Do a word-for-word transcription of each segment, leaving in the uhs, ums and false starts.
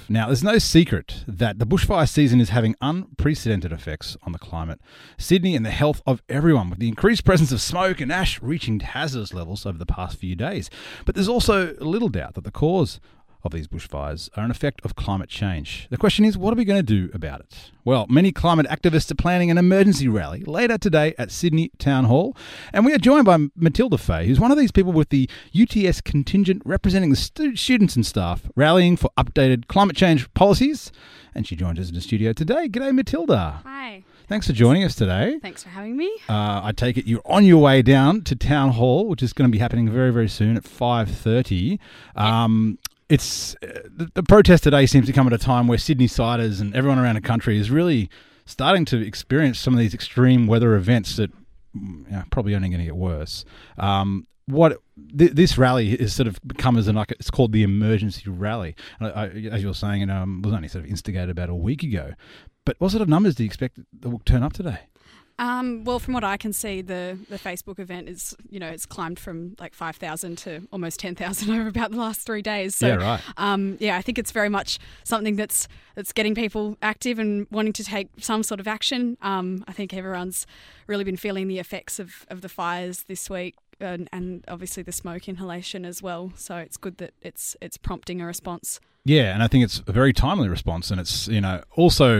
Now, there's no secret that the bushfire season is having unprecedented effects on the climate, Sydney, and the health of everyone, with the increased presence of smoke and ash reaching hazardous levels over the past few days. But there's also little doubt that the cause of these bushfires are an effect of climate change. The question is, what are we going to do about it? Well, many climate activists are planning an emergency rally later today at Sydney Town Hall, and we are joined by Matilda Fay, who's one of these people with the U T S contingent representing the stu- students and staff rallying for updated climate change policies, and she joins us in the studio today. G'day, Matilda. Hi. Thanks for joining us today. Thanks for having me. Uh, I take it you're on your way down to Town Hall, which is going to be happening very, very soon at five thirty. Um, It's uh, the, the protest today seems to come at a time where Sydney-siders and everyone around the country is really starting to experience some of these extreme weather events that you know, probably only going to get worse. Um, what th- this rally is sort of become as an like it's called the emergency rally. I, I, as you were saying, it um, was only sort of instigated about a week ago. But what sort of numbers do you expect that will turn up today? Um, well, from what I can see, the, the Facebook event is, you know, it's climbed from like five thousand to almost ten thousand over about the last three days. So, yeah, right. Um, yeah, I think it's very much something that's that's getting people active and wanting to take some sort of action. Um, I think everyone's really been feeling the effects of, of the fires this week. And, and obviously the smoke inhalation as well. So it's good that it's it's prompting a response. Yeah, and I think it's a very timely response. And it's, you know, also,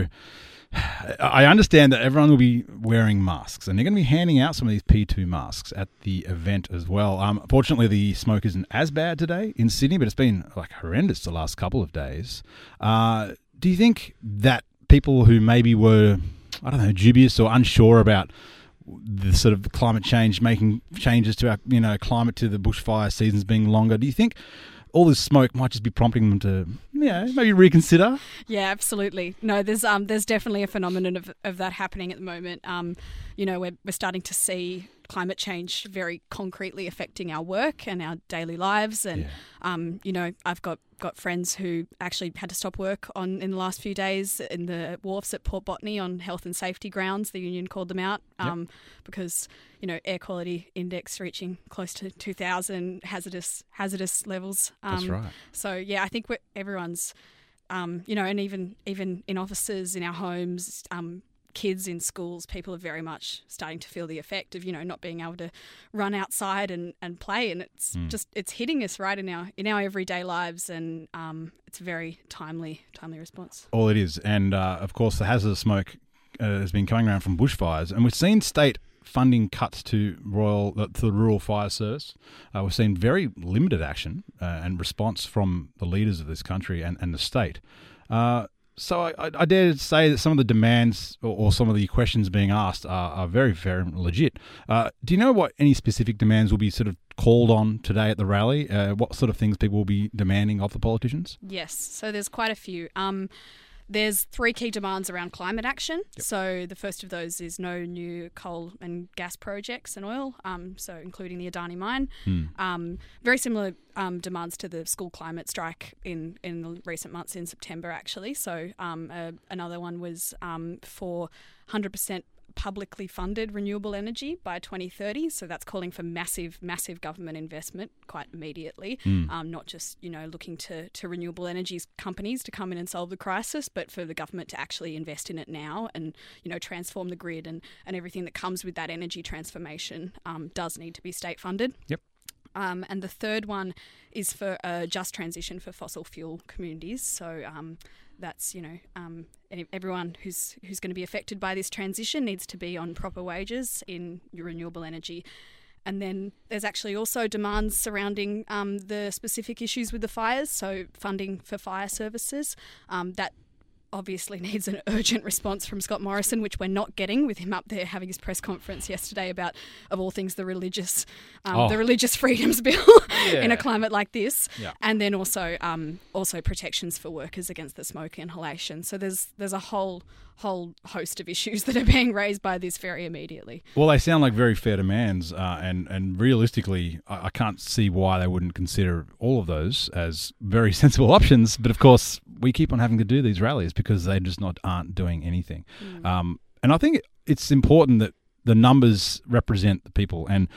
I understand that everyone will be wearing masks and they're going to be handing out some of these P two masks at the event as well. Um, fortunately, the smoke isn't as bad today in Sydney, but it's been like horrendous the last couple of days. Uh, do you think that people who maybe were, I don't know, dubious or unsure about the sort of climate change, making changes to our, you know, climate, to the bushfire seasons being longer, do you think all this smoke might just be prompting them to, yeah, maybe reconsider? Yeah, absolutely. No, there's um, there's definitely a phenomenon of, of that happening at the moment. Um, you know, we're we're starting to see climate change very concretely affecting our work and our daily lives. And, Yeah. um, you know, I've got, got friends who actually had to stop work on in the last few days in the wharfs at Port Botany on health and safety grounds. The union called them out um, yep. because, you know, air quality index reaching close to two thousand hazardous hazardous levels. Um, That's right. So, yeah, I think we're, everyone's, um, you know, and even, even in offices, in our homes, um, kids in schools, people are very much starting to feel the effect of, you know, not being able to run outside and, and play. And it's mm. just, it's hitting us right in our in our everyday lives. And um, it's a very timely, timely response. All it is. And, uh, of course, the hazardous smoke uh, has been coming around from bushfires. And we've seen state funding cuts to Royal uh, to the Rural Fire Service. Uh, we've seen very limited action uh, and response from the leaders of this country and, and the state. Uh So I, I dare say that some of the demands or, or some of the questions being asked are, are very, very legit. Uh, do you know what any specific demands will be sort of called on today at the rally? Uh, what sort of things people will be demanding of the politicians? Yes, so there's quite a few. Um, There's three key demands around climate action. Yep. So the first of those is no new coal and gas projects and oil, um, so including the Adani mine. Hmm. Um, very similar um, demands to the school climate strike in, in the recent months in September, actually. So um, uh, another one was um, for one hundred percent publicly funded renewable energy by twenty thirty. So that's calling for massive, massive government investment quite immediately, mm. um, not just, you know, looking to, to renewable energies companies to come in and solve the crisis, but for the government to actually invest in it now and, you know, transform the grid and, and everything that comes with that energy transformation um, does need to be state funded. Yep. Um, and the third one is for a just transition for fossil fuel communities. So um, that's, you know, um, everyone who's who's going to be affected by this transition needs to be on proper wages in renewable energy. And then there's actually also demands surrounding um, the specific issues with the fires, so funding for fire services. Um, that obviously needs an urgent response from Scott Morrison, which we're not getting, with him up there having his press conference yesterday about, of all things, the religious um, oh. the religious freedoms bill yeah. in a climate like this, yeah. and then also um, also protections for workers against the smoke inhalation. So there's there's a whole whole host of issues that are being raised by this very immediately. Well, they sound like very fair demands, uh, and and realistically, I, I can't see why they wouldn't consider all of those as very sensible options. But of course, we keep on having to do these rallies because they just not aren't doing anything. Mm. Um, and I think it's important that the numbers represent the people. And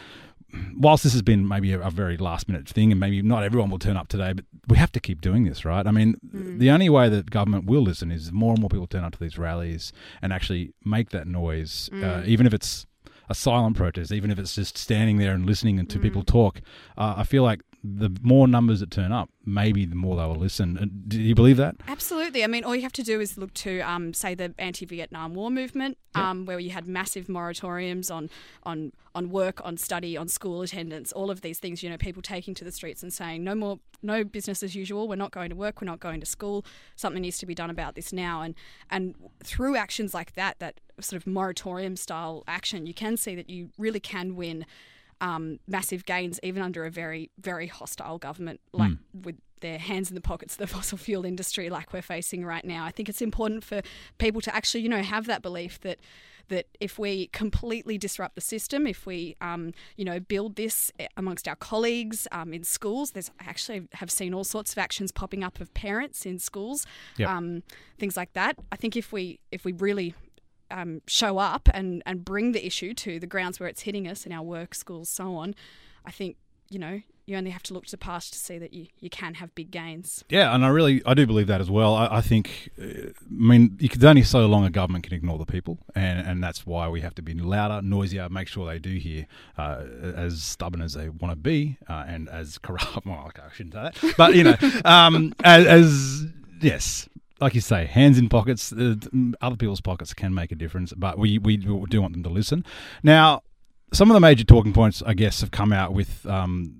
whilst this has been maybe a, a very last minute thing and maybe not everyone will turn up today, but we have to keep doing this, right? I mean, mm. the only way that government will listen is more and more people turn up to these rallies and actually make that noise, mm. uh, even if it's a silent protest, even if it's just standing there and listening to mm. people talk. Uh, I feel like the more numbers that turn up, maybe the more they will listen. Do you believe that? Absolutely. I mean, all you have to do is look to, um, say, the anti-Vietnam War movement, yep. um, where you had massive moratoriums on, on on work, on study, on school attendance, all of these things, you know, people taking to the streets and saying, no more, no business as usual, we're not going to work, we're not going to school, something needs to be done about this now. And, and through actions like that, that sort of moratorium-style action, you can see that you really can win Um, massive gains even under a very, very hostile government, like mm. with their hands in the pockets of the fossil fuel industry like we're facing right now. I think it's important for people to actually, you know, have that belief that that if we completely disrupt the system, if we, um, you know, build this amongst our colleagues um, in schools, there's I actually have seen all sorts of actions popping up of parents in schools, yep. um, things like that. I think if we if we really Um, show up and, and bring the issue to the grounds where it's hitting us in our work, schools, so on, I think, you know, you only have to look to the past to see that you, you can have big gains. Yeah, and I really, I do believe that as well. I, I think, uh, I mean, you can only so long a government can ignore the people, and, and that's why we have to be louder, noisier, make sure they do hear, uh, as stubborn as they want to be, uh, and as corrupt, well, okay, I shouldn't say that, but, you know, um, as, as, yes, like you say, hands in pockets, uh, other people's pockets can make a difference, but we, we do want them to listen. Now, some of the major talking points, I guess, have come out with um,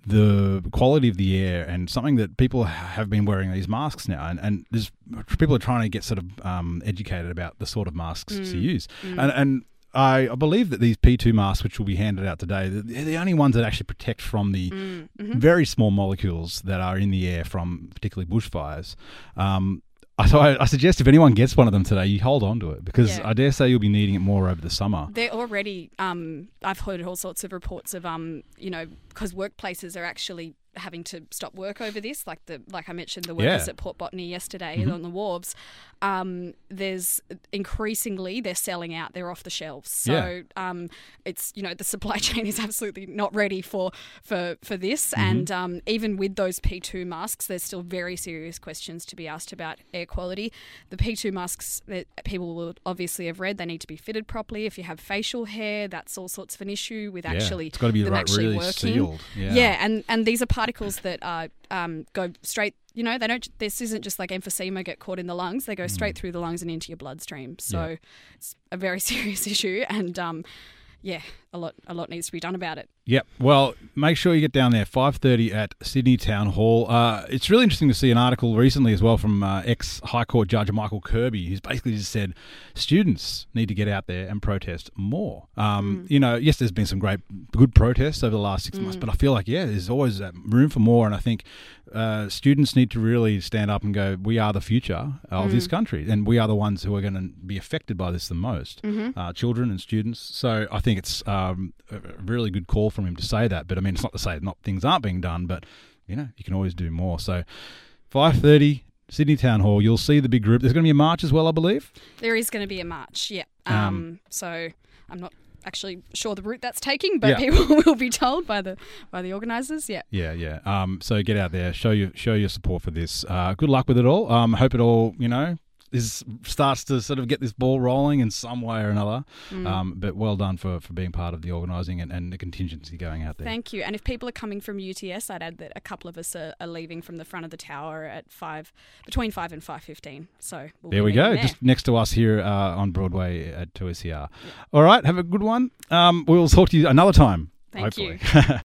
the quality of the air and something that people have been wearing these masks now. And, and there's, people are trying to get sort of um, educated about the sort of masks mm. to use. Mm. And, and I, I believe that these P two masks, which will be handed out today, they're the only ones that actually protect from the mm. mm-hmm. very small molecules that are in the air from particularly bushfires. Um, So I, I suggest if anyone gets one of them today, you hold on to it because yeah. I dare say you'll be needing it more over the summer. They're already, um, I've heard all sorts of reports of, um, you know, because workplaces are actually having to stop work over this, like the like I mentioned, the workers yeah. at Port Botany yesterday mm-hmm. on the wharves. Um, there's increasingly they're selling out, they're off the shelves. So yeah. um, it's, you know, the supply chain is absolutely not ready for for, for this. Mm-hmm. And um, even with those P two masks, there's still very serious questions to be asked about air quality. The P two masks that people will obviously have read, they need to be fitted properly. If you have facial hair, that's all sorts of an issue with yeah. actually it's got to be them right, actually really working. Sealed. Yeah. yeah, and, and these are particles that are, um, go straight, you know, they don't. This isn't just like emphysema get caught in the lungs. They go straight mm. through the lungs and into your bloodstream. So yeah. it's a very serious issue, and um, yeah, a lot a lot needs to be done about it. Yep. Well, make sure you get down there, five thirty at Sydney Town Hall. Uh, it's really interesting to see an article recently as well from uh, ex-High Court Judge Michael Kirby, who's basically just said students need to get out there and protest more. Um, mm. You know, yes, there's been some great, good protests over the last six mm. months, but I feel like, yeah, there's always uh, room for more, and I think uh, students need to really stand up and go, we are the future of mm. this country, and we are the ones who are going to be affected by this the most, mm-hmm. uh, children and students. So I think it's um, a really good call from him to say that, but I mean, it's not to say not things aren't being done, but you know, you can always do more. So five thirty Sydney Town Hall, you'll see the big group. There's going to be a march as well, I believe. There is going to be a march, yeah. Um, um so I'm not actually sure the route that's taking, but yeah. people will be told by the by the organisers. Yeah, yeah, yeah. Um, so get out there, show your show your support for this. Uh, good luck with it all. Um, hope it all, you know, is starts to sort of get this ball rolling in some way or another. Mm. Um, but well done for, for being part of the organising and, and the contingency going out there. Thank you. And if people are coming from U T S, I'd add that a couple of us are, are leaving from the front of the tower at five, between five and five fifteen. So we'll there we go, there. just next to us here uh, on Broadway at two S E R. Yeah. All right, have a good one. Um, we'll talk to you another time. Thank hopefully. you.